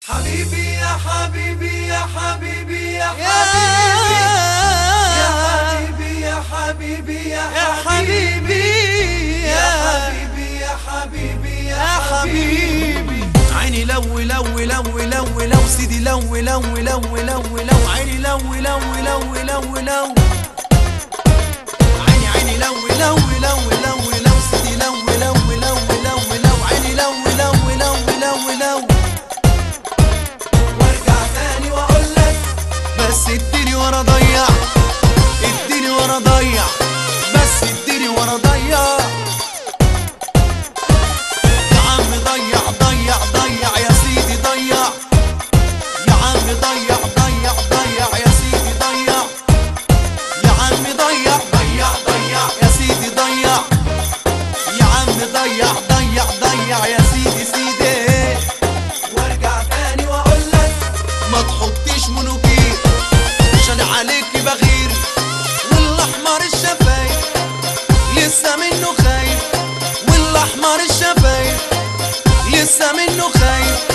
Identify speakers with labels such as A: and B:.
A: حبيبي يا حبيبي يا حبيبي يا حبيبي يا حبيبي يا حبيبي يا حبيبي يا حبيبي يا حبيبي يا حبيبي
B: عيني لو لو لو لو لو سيدي لو لو لو لو لو عيني لو لو لو لو لو عيني لو لو لو لو لو سيدي لو لو لو لو لو عيني لو لو لو لو لو
A: وارجع تاني واقول لك
B: بس اديني وانا ضيع اديني وانا ضيع بس اديني وانا ضيع يا عم ضيع ضيع ضيع يا سيدي ضيع يا عم ضيع ضيع ضيع يا سيدي ضيع يا عم ضيع ضيع ضيع يا سيدي ضيع يا عم ضيع ضيع ضيع يا سيدي سيدي
A: وارجع تاني واقول لك
B: ما تحطيش منوكير عشان عليكي بغير والاحمر الشفايف لسه منه خايف والاحمر الشفايف لسه منه خايف